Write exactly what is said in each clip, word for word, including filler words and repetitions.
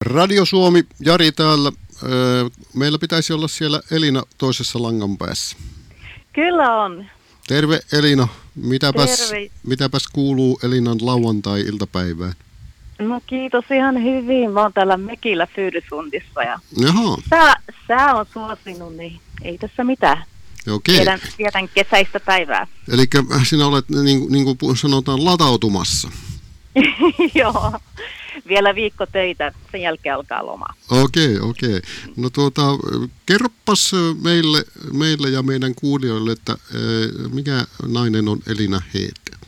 Radio Suomi, Jari täällä. Meillä pitäisi olla siellä Elina toisessa langan päässä. Kyllä on. Terve Elina. Mitäpäs, Terve. mitäpäs kuuluu Elinan lauantai-iltapäivään? No kiitos ihan hyvin. Mä oon täällä Mekillä Fyydysundissa ja Jaha. sää, sää on suosinut, niin ei tässä mitään. Okei. Vietän, vietän kesäistä päivää. Eli sinä olet, niin, niin kuin sanotaan, latautumassa. Joo. Vielä viikko töitä, sen jälkeen alkaa loma. Okei, okei. No tuota, kerropas meille, meille ja meidän kuulijoille, että mikä nainen on Elina Hed?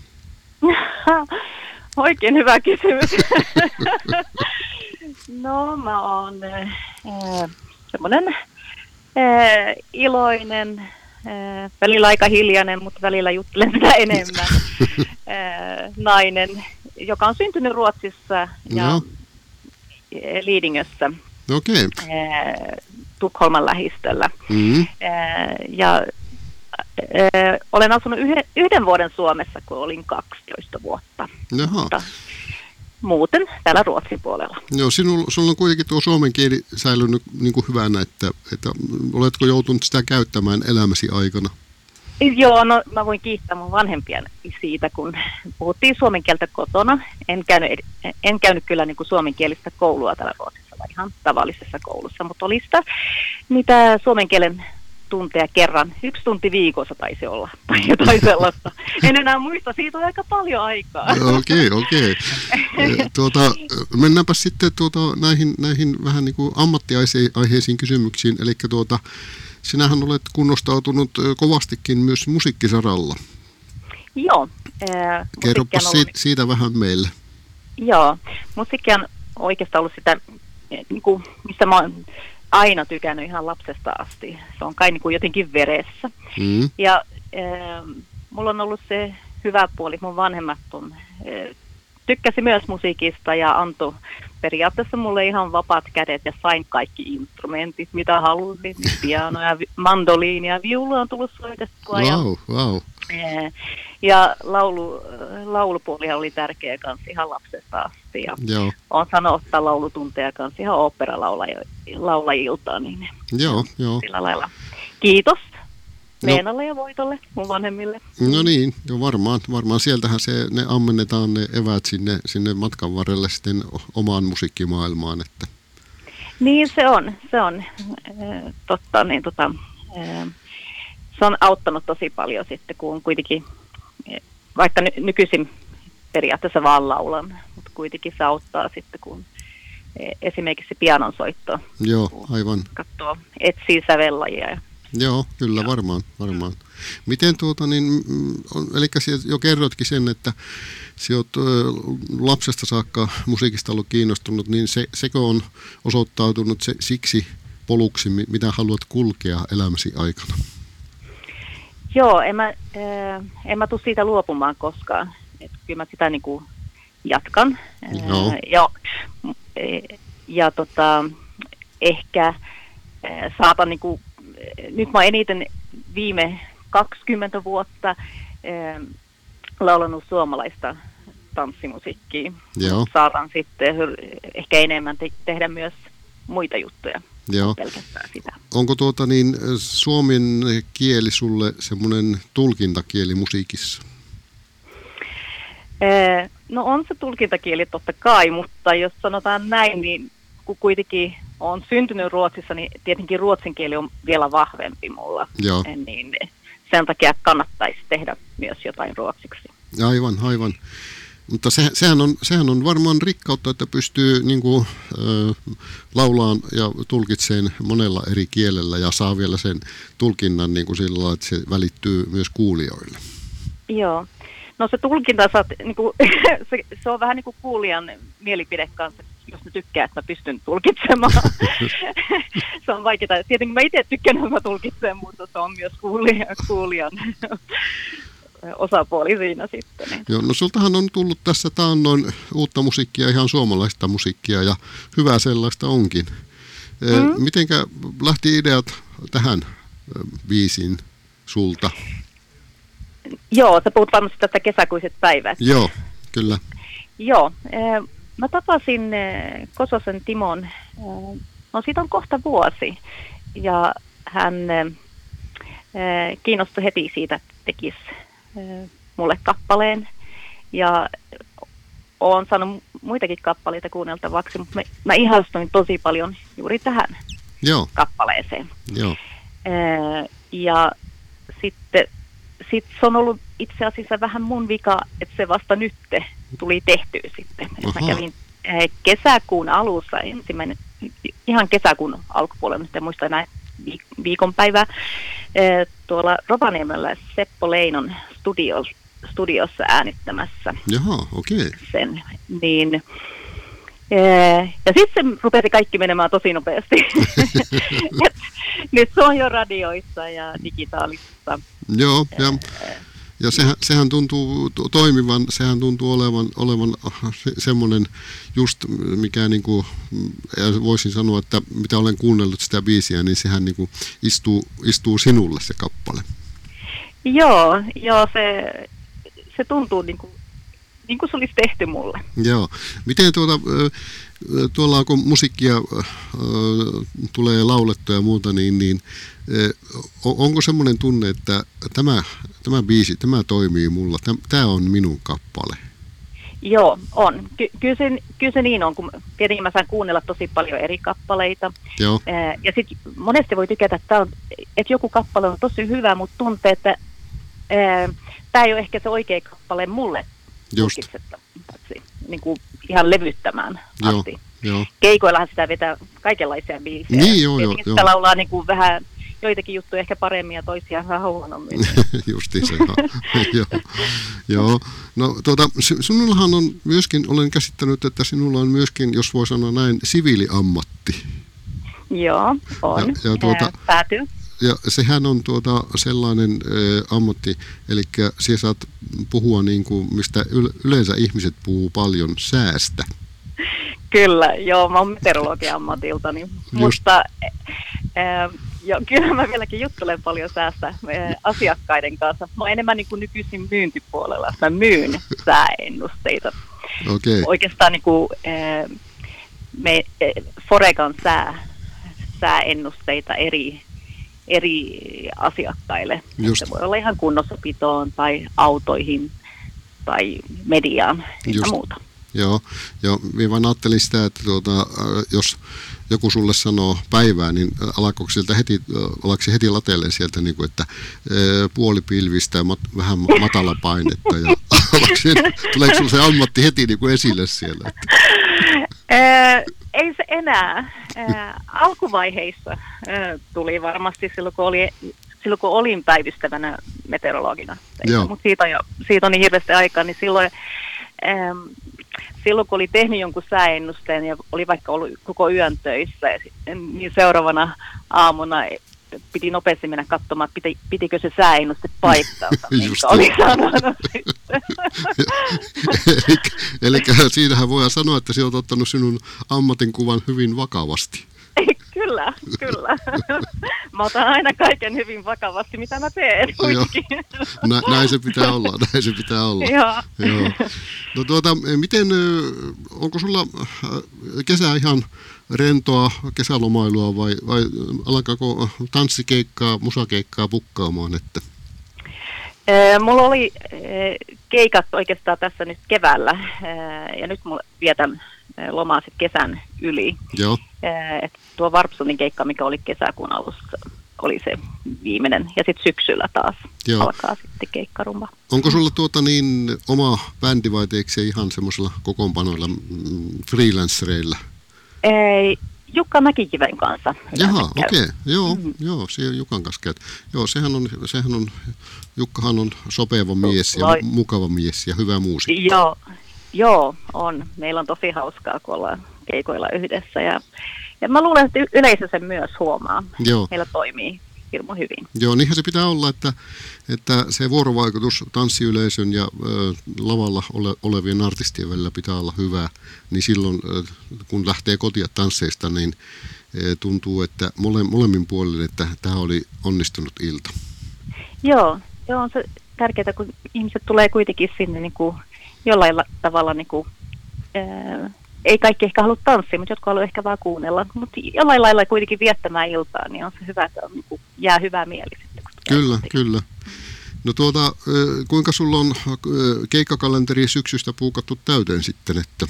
Oikein hyvä kysymys. No mä oon äh, semmoinen äh, iloinen, äh, välillä aika hiljainen, mutta välillä juttelen sitä enemmän äh, nainen, joka on syntynyt Ruotsissa ja no. Liidingössä, Okei. äh, Tukholman lähistöllä. Mm-hmm. Äh, ja äh, olen asunut yhden, yhden vuoden Suomessa, kun olin kaksitoista vuotta. Jaha. Mutta muuten täällä Ruotsin puolella. Joo, sinulla, sinulla on kuitenkin tuo suomen kieli säilynyt niin kuin hyvänä, että, että oletko joutunut sitä käyttämään elämäsi aikana? Joo, no mä voin kiittää mun vanhempia siitä, kun puhuttiin suomen kieltä kotona. En käynyt, en käynyt kyllä niin kuin suomenkielistä koulua täällä Ruotsissa, vaan ihan tavallisessa koulussa, mutta oli sitä mitä suomen kielen tunteja kerran. Yksi tunti viikossa taisi olla, tai jotain sellaista. En enää muista, siitä on aika paljon aikaa. Okei, okei. Tuota, mennäänpä sitten tuota, näihin, näihin vähän niin kuin ammattiaiheisiin kysymyksiin. Eli tuota, sinähän olet kunnostautunut kovastikin myös musiikkisaralla. Joo. Äh, Kerropas ollut... siitä, siitä vähän meille. Joo, musiikki on oikeastaan ollut sitä, niin kuin, mistä mä oon aina tykännyt ihan lapsesta asti. Se on kai niin kuin jotenkin veressä. Mm. Ja äh, mulla on ollut se hyvä puoli, mun vanhemmat on, äh, tykkäsi myös musiikista ja antoi periaatteessa mulle ihan vapaat kädet ja sain kaikki instrumentit, mitä halusin. Niin piano ja mandoliini ja viulu on tullut soitettua. Wow, ja, wow. Äh, ja laulu, laulupuolihan oli tärkeä kanssa ihan lapsesta asti. Ja joo. Olen saanut ottaa laulutunteja kanssa ihan oopperalaulajilta. Niin joo, joo. Sillä lailla. Kiitos Leenalle no. ja Voitolle, mun vanhemmille. No niin, jo varmaan, varmaan sieltähän se, ne ammennetaan ne eväät sinne, sinne matkan varrelle sitten omaan musiikkimaailmaan. Että. Niin se on, se on äh, totta, niin tota, äh, se on auttanut tosi paljon sitten, kun kuitenkin, vaikka ny- nykyisin periaatteessa vaan laulan, mutta kuitenkin se auttaa sitten, kun esimerkiksi pianonsoitto. Joo, aivan. Katsoo, etsii sävellajia. Joo, kyllä varmaan, varmaan. Miten tuota niin, eli jo kerroitkin sen, että sinä olet lapsesta saakka musiikista ollut kiinnostunut, niin se, sekö on osoittautunut se, siksi poluksi, mitä haluat kulkea elämäsi aikana? Joo, en mä, äh, en mä tule siitä luopumaan koskaan. Et kyllä mä sitä niin kuin jatkan. Joo. Äh, ja ja tota, ehkä äh, saatan, niin kuin, nyt mä eniten viime kaksikymmentä vuotta äh, laulanut suomalaista tanssimusiikkia. Joo. Saatan sitten ehkä enemmän te- tehdä myös muita juttuja. Joo. Pelkästään sitä. Onko tuota niin suomen kieli sulle semmoinen tulkintakieli musiikissa? Ee, no on se tulkintakieli totta kai, mutta jos sanotaan näin, niin kun kuitenkin on syntynyt Ruotsissa, niin tietenkin ruotsin kieli on vielä vahvempi mulla. Joo. Niin sen takia kannattaisi tehdä myös jotain ruotsiksi. Aivan, aivan. Mutta se, sehän, on, sehän on varmaan rikkautta, että pystyy niin kuin, äh, laulaan ja tulkitseen monella eri kielellä ja saa vielä sen tulkinnan niin kuin sillä lailla, että se välittyy myös kuulijoille. Joo. No se tulkinta, saat, niin kuin, se, se on vähän niin kuin kuulijan mielipide kanssa, jos ne tykkää, että mä pystyn tulkitsemaan. Se on vaikeaa. Tietenkin mä itse tykkään, että mä tulkitsen, mutta se on myös kuulijan, kuulijan osapuoli siinä sitten. Niin. Joo, no sultahan on tullut tässä taannoin uutta musiikkia, ihan suomalaista musiikkia, ja hyvää sellaista onkin. Mm-hmm. Mitenkä lähti ideat tähän biisiin sulta? Joo, sä puhut varmasti tästä kesäkuiset päivät. Joo, kyllä. Joo, mä tapasin äh, Kososen Timon, äh, no siitä on kohta vuosi, ja hän äh, kiinnostui heti siitä, että tekisi äh, mulle kappaleen, ja olen saanut muitakin kappaleita kuunneltavaksi, mutta mä, mä ihastuin tosi paljon juuri tähän Joo. kappaleeseen. Joo. Ää, ja sitten sit se on ollut itse asiassa vähän mun vika, että se vasta nyt tuli tehtyä sitten. Mä kävin ää, kesäkuun alussa, ensimmäinen, ihan kesäkuun alkupuolella, nyt en muista enää viikonpäivää, ää, tuolla Rovaniemellä Seppo Leinon studiossa. studiossa äänittämässä. Jaha, okei. Okay. Sen, niin, ja sitten se rupesi kaikki menemään tosi nopeasti. Et, nyt se on jo radioissa ja digitaalissa. Joo, ja, ja sehän, sehän tuntuu toimivan, sehän tuntuu olevan, olevan se, semmoinen just, mikä niinku, voisin sanoa, että mitä olen kuunnellut sitä biisiä, niin sehän niinku istuu, istuu sinulle se kappale. Joo, joo, se... Se tuntuu niin kuin, niin kuin se olisi tehty mulle. Joo. Miten tuota, tuolla kun musiikkia äh, tulee laulettua ja muuta, niin, niin äh, onko semmoinen tunne, että tämä, tämä biisi, tämä toimii mulla, tämä on minun kappale? Joo, on. Ky- kyllä, se, kyllä se niin on, kun tietenkin mä saan kuunnella tosi paljon eri kappaleita. Joo. Äh, ja sitten monesti voi tykätä, että, on, että joku kappale on tosi hyvä, mutta tuntee, että äh, tämä ei ole ehkä se oikea kappale mulle tulkitsettavaksi, niin kuin ihan levyttämään asti. Joo, jo. Keikoillahan sitä vetää kaikenlaisia biisejä. Niin, joo, joo, sitä laulaa niin kuin vähän joitakin juttuja ehkä paremmin ja toisia vähän huonommin. Justiin se, joo. joo. No tuota, sinullahan on myöskin, olen käsittänyt, että sinulla on myöskin, jos voi sanoa näin, siviiliammatti. Joo, on. Ja, ja tuota, päätyy. Ja sehän on tuota sellainen ä, ammatti, eli siellä saat puhua niin kuin, mistä yleensä ihmiset puhuu paljon, säästä. Kyllä, joo, mä oon meteorologian ammatiltani, mutta ä, jo, kyllä mä vieläkin juttelen paljon säästä ä, asiakkaiden kanssa. Mä oon enemmän niin kuin nykyisin myyntipuolella, mä myyn sääennusteita. Okay. Oikeastaan niin kuin, ä, me, ä, Foregan sää, sääennusteita eri eri asiakkaille. Se voi olla ihan kunnossapitoon tai autoihin tai mediaan ja muuta. Joo, ja minä vaan ajattelin sitä, että tuota, jos joku sulle sanoo päivää, niin alkoiko sieltä heti, alaksi heti latelle sieltä, niin kuin, että puolipilvistä ja mat, vähän matala painetta, ja alaksi, tuleeko sinulle se ammatti heti niin kuin esille siellä? Ei se enää. Alkuvaiheissa tuli varmasti silloin, kun, oli, silloin, kun olin päivystävänä meteorologina. Mutta siitä, siitä on niin hirveästi aikaa, niin silloin, silloin kun oli tehnyt jonkun sääennusteen ja oli vaikka ollut koko yön töissä, niin seuraavana aamuna piti nopeasti mennä katsomaan, että piti, pitikö se sääennuste paikkalta, minkä oli sanonut. Eli siinähän voidaan sanoa, että sinä olet ottanut sinun ammatinkuvan hyvin vakavasti. Kyllä, kyllä. Mä otan aina kaiken hyvin vakavasti, mitä mä teen. Nä, näin se pitää olla, näin se pitää olla. Joo. Joo. No tuota, miten, onko sulla kesä ihan rentoa kesälomailua vai, vai alkaako tanssikeikkaa, musakeikkaa pukkaamaan? Että? Mulla oli keikat oikeastaan tässä nyt keväällä ja nyt mulla vietän lomaa sitten kesän yli. Joo. Et tuo Varpsonin keikka, mikä oli kesäkuun alussa, oli se viimeinen. Ja sitten syksyllä taas Joo. alkaa sitten keikkarumba. Onko sulla tuota niin oma bändi vai teekö se ihan semmoisella kokoonpanoilla mm, freelancereilla? Ei, Jukka Mäkikiven kanssa. Jaha, okei. Okay. Joo, mm-hmm. joo, siellä Jukan kanssa käyt. Joo, sehän on, sehän on, Jukkahan on sopeva mies ja Loi. mukava mies ja hyvä muusikko. Joo, joo, on. Meillä on tosi hauskaa, kun ollaan keikoilla yhdessä. Ja, ja mä luulen, että yleisö sen myös huomaa. Joo. Meillä toimii hirmu hyvin. Joo, niinhän se pitää olla, että, että se vuorovaikutus tanssiyleisön ja ö, lavalla ole, olevien artistien välillä pitää olla hyvä. Niin silloin, ö, kun lähtee kotia tansseista, niin ö, tuntuu, että mole, molemmin puolin, että tämä oli onnistunut ilta. Joo, joo, on se tärkeää, kun ihmiset tulee kuitenkin sinne niin kuin jollain tavalla niin kuin, ö, ei kaikki ehkä halua tanssia, mutta jotkut haluaa ehkä vaan kuunnella. Mutta jollain lailla kuitenkin viettämään iltaa, niin on se hyvä, että on, niin kuin, jää hyvää mieli sitten. Kyllä, kotiin. Kyllä. No tuota, kuinka sulla on keikkakalenteri syksystä puukattu täyteen sitten, että...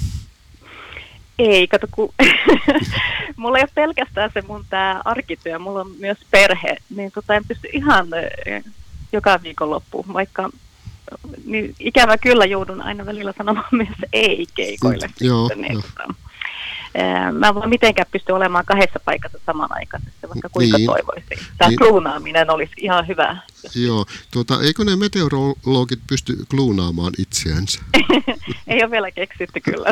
Ei, kato, kun mulla ei ole pelkästään se mun tää arkityö, mulla on myös perhe, niin tota en pysty ihan joka viikonloppuun, vaikka niin ikävä kyllä joudun aina välillä sanomaan myös ei keikoille. Mm, joo, sitten, jo. Tota, mä en voi mitenkään pysty olemaan kahdessa paikassa samanaikaisesti, vaikka kuinka niin, toivoisin. Tämä niin, kluunaaminen olisi ihan hyvä. Joo, tuota, eikö ne meteorologit pysty kluunaamaan itseänsä? Ei ole vielä keksitty kyllä.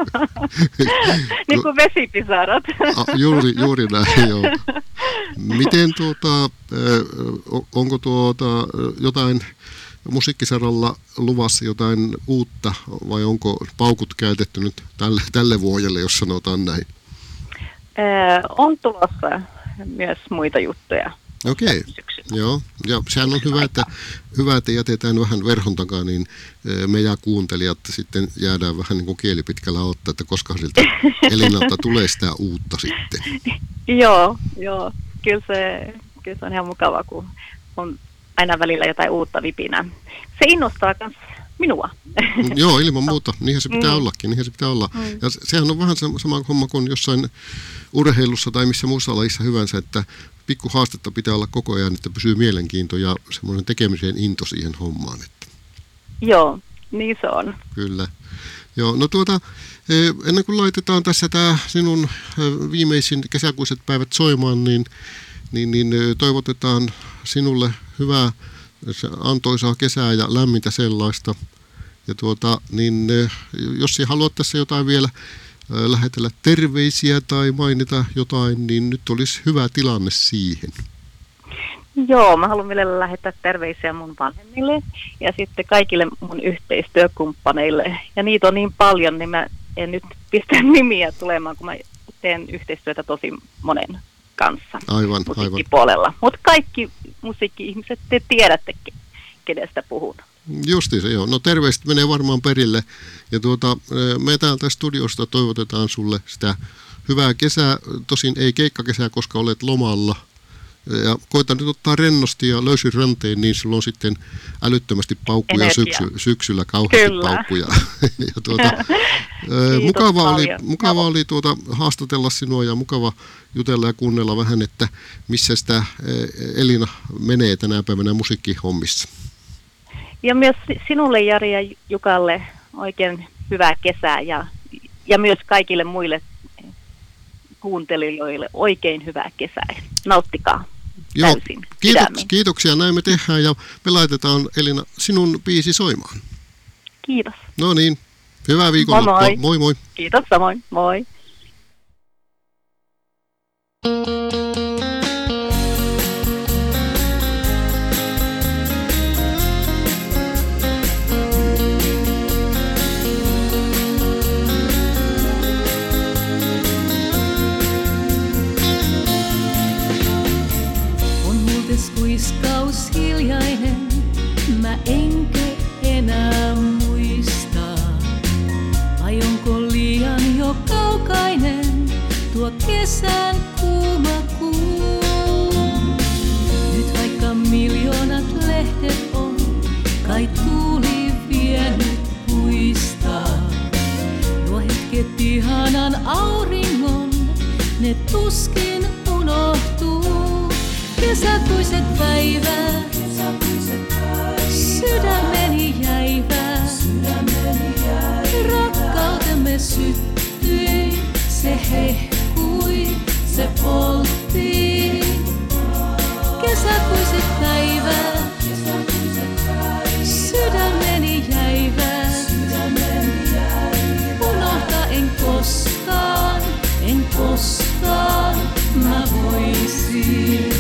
Niin kuin vesipisarat. juuri, juuri näin, joo. Miten tuota, onko tuota jotain musiikkisaralla luvassa jotain uutta vai onko paukut käytetty nyt tälle, tälle vuodelle, jos sanotaan näin? Öö, on tulossa myös muita juttuja. Okei, joo. Ja sehän on hyvä että, hyvä, että jätetään vähän verhon takaa, niin me ja kuuntelijat sitten jäädään vähän niin kuin kielipitkällä ottaa, että koska siltä Elinalta tulee sitä uutta sitten. Joo, joo. Kyllä se, kyllä se on ihan mukava, kun on aina välillä jotain uutta vipinää. Se innostaa myös minua. Joo, ilman muuta. Niinhän se pitää mm. ollakin. Niinhän se pitää olla. Mm. Ja sehän on vähän sama homma kuin jossain urheilussa tai missä muussa lajissa hyvänsä, että pikku haastetta pitää olla koko ajan, että pysyy mielenkiinto ja semmoinen tekemisen into siihen hommaan. Että. Joo, niin se on. Kyllä. Joo, no tuota, ennen kuin laitetaan tässä tämä sinun viimeisin kesäkuiset päivät soimaan, niin Niin, niin toivotetaan sinulle hyvää antoisaa kesää ja lämmintä sellaista. Ja tuota, niin jos haluat tässä jotain vielä lähetellä terveisiä tai mainita jotain, niin nyt olisi hyvä tilanne siihen. Joo, mä haluan vielä lähettää terveisiä mun vanhemmille ja sitten kaikille mun yhteistyökumppaneille. Ja niitä on niin paljon, niin mä en nyt pistä nimiä tulemaan, kun mä teen yhteistyötä tosi monen kanssa aivan, musiikkipuolella. Mutta kaikki musiikki-ihmiset, te tiedätte, kenestä puhun. Justi se, joo. No terveiset menee varmaan perille. Ja tuota, me täältä studiosta toivotetaan sulle sitä hyvää kesää. Tosin ei keikkakesää, koska olet lomalla. Ja koita nyt ottaa rennosti ja löysin ranteen, niin sulla on sitten älyttömästi paukkuja syksy, syksyllä, kauheasti Kyllä. paukkuja. ja tuota, mukava oli, mukava oli tuota, haastatella sinua ja mukava jutella ja kuunnella vähän, että missä sitä Elina menee tänä päivänä musiikkihommissa. Ja myös sinulle, Jari ja Jukalle, oikein hyvää kesää ja, ja myös kaikille muille kuuntelijoille oikein hyvää kesää. Nauttikaa. Joo, kiitok- kiitoksia, näin me tehdään ja me laitetaan Elina sinun biisi soimaan. Kiitos. No niin, hyvää viikonloppua. Moi moi. moi moi. Kiitos samoin, moi. Kuiskaus hiljainen, mä enkä enää muista. Vai onko liian jo kaukainen tuo kesän kuuma kuu? Nyt vaikka miljoonat lehdet on, kai tuuli vienyt puista. Nuo hetket ihanan auringon, ne tuskin unohtuu. Kesäkuiset päivät, sydämeni jäivät, rakkautemme syttyi, se hehkui, se poltti. Kesäkuiset päivät, sydämeni jäivät, unohta en koskaan, en koskaan, mä voisin.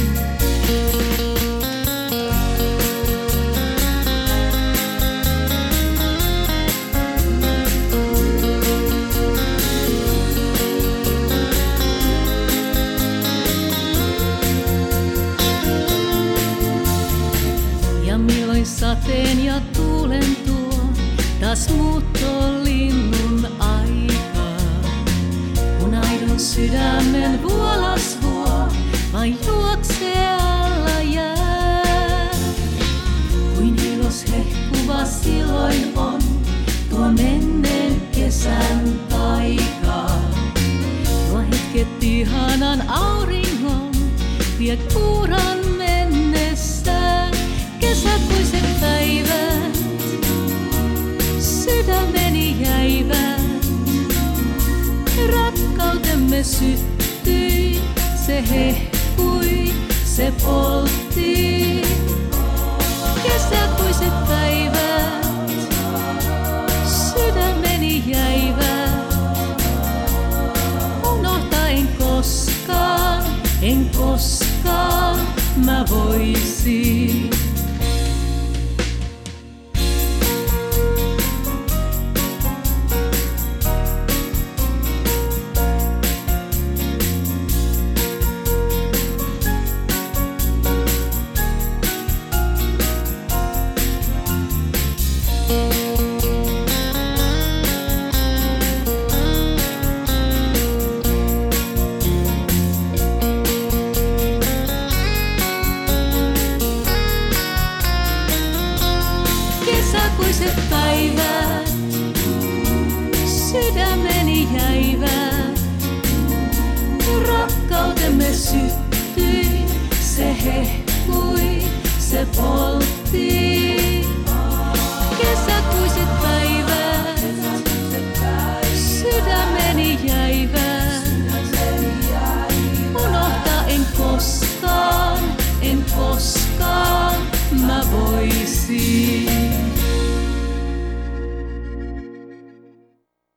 Sateen ja tuulen tuo taas muuttolinnun aika. Sydämen vuolas vuo, vain juoksee alla jää. Kuin hilos hehkuva silloin on tuo menneen kesän taika. Tuo hetket ihanan auringon vie kuuran mennessä. Kesäkuiset päivät sydämeni jäivät. Rakkautemme syttyi, se hehkui, se poltti. Kesäkuiset päivät sydämeni jäivät. Unohtaa en koskaan, en koskaan mä voisin. Kesäkuiset päivät sydämeni jäivät. Rakkautemme syttyi, se hehkui, se poltti. Kesäkuiset päivät sydämeni jäivät. Unohtaa en koskaan, en koskaan mä voisin.